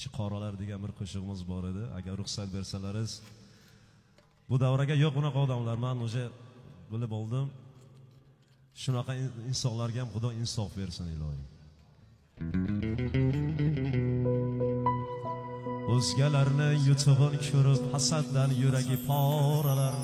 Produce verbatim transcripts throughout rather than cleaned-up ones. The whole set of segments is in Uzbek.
ichi qoralar degan bir qo'shig'imiz bor edi. Agar ruxsat bersalaringiz, bu davraga yo'q unaqa odamlar, men o'sha bilib oldim. Shunaqa insonlarga ham Xudo insof bersin ilohim. O'zgalarni yutug'in ko'rib hasaddan yuragi poralar.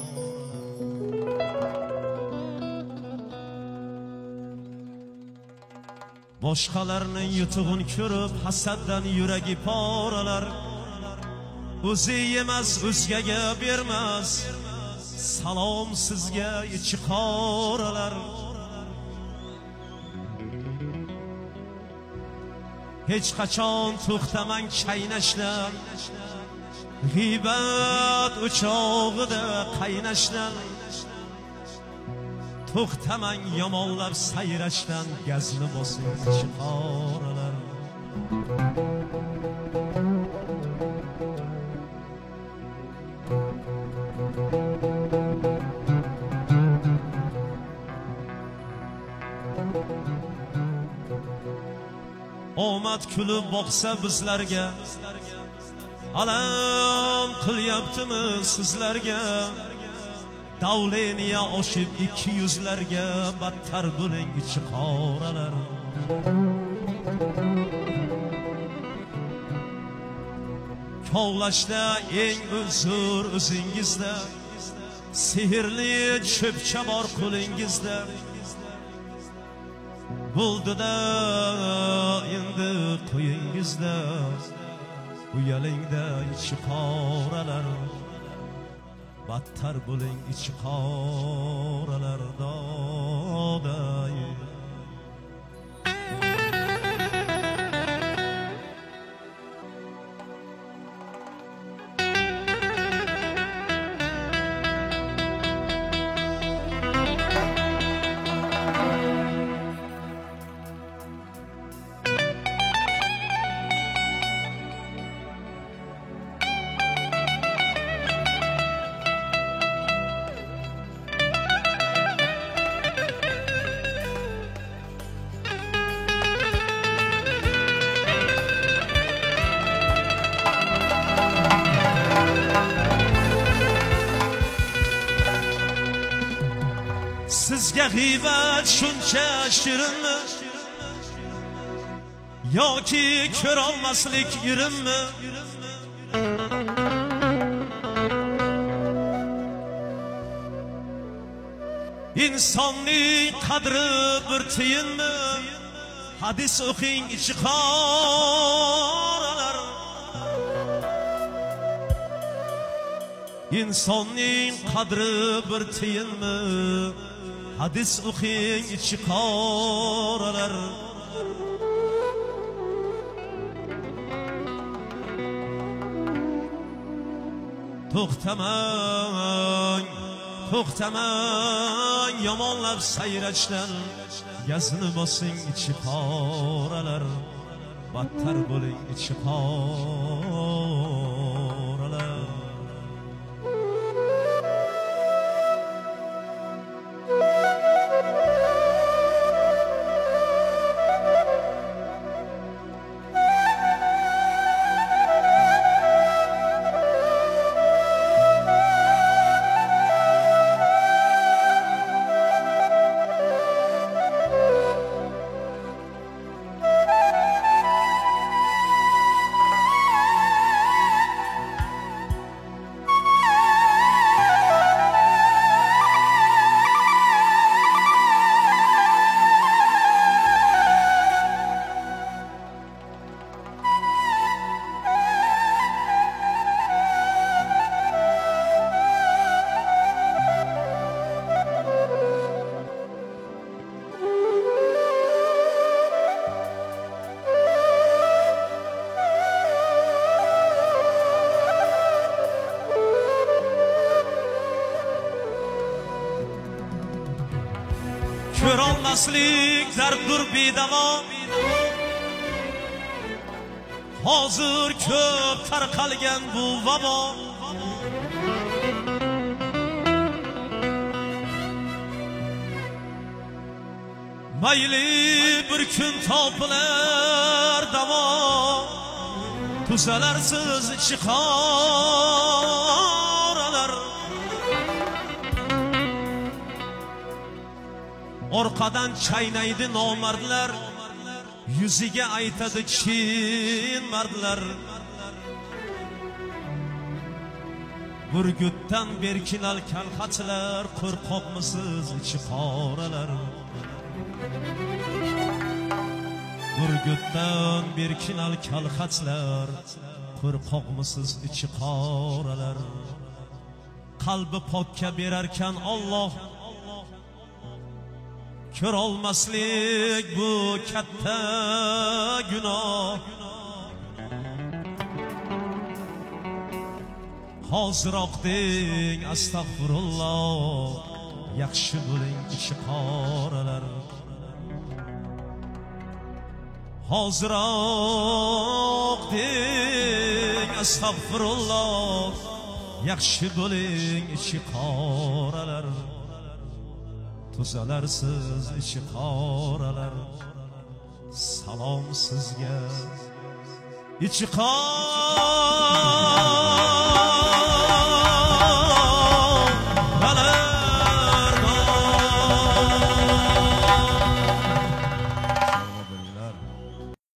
Boshqalarning yutug'in ko'rib hasaddan yuragi poralar. O'zi emas o'zgaga bermas, salom sizga ichi qoralar. Hech qachon to'xtamang chaynashdan, g'iybat o'chog'ida qaynashdan. To'xtamang yomonlab sayrashdan, gazni bosing ichi qoralar. Omad kulib boqsa bizlarga, alam qilyaptimi sizlarga? Davleniya oshib ikki yuzlarga, battar bo'ling ichi qoralar. Kovlashda eng uzr o'zingizda, sehrli cho'pcha bor qo'lingizda. Bo'ldi-da endi qo'yingizda, uyalingda ichi qoralar. Battar bo'ling ichi qoralar doday. Sizga g'iybat shuncha shirinmi, yoki ko'rolmaslik irinmi? İnsonning qadri bir tiyinmi? Hadis o'qing ichi qoralar. İnsonning qadri bir tiyinmi? Hadis o'qing ichi qoralar. To'xtamang, to'xtamang yomonlab sayrashdan, gazni bosing ichi qoralar. Battar bo'ling ichi qoralar. Ko'rolmaslik darddur bedavo, hozir ko'p tarqalgan bu vabo. Mayli bir kun topilar davo, tuzalarsiz ichi qoralar. Orqadan chaynaydi nomardlar, yuziga aytadi chin mardlar. Burgutdan berkinal kalxatlar, qo'rqoqmisiz ichi qoralar. Burgutdan berkinal kalxatlar, qo'rqoqmisiz ichi qoralar. Qalbi pokka berarkan Alloh, ko'r olmaslik bu katta gunoh. Hoziroq deng astag'firulloh, yaxshi bo'ling ichi qoralar. Hoziroq deng astag'firulloh, yaxshi bo'ling ichi qoralar. Tuzalarsiz ichi qoralar. Salom sizga ichi qoralar.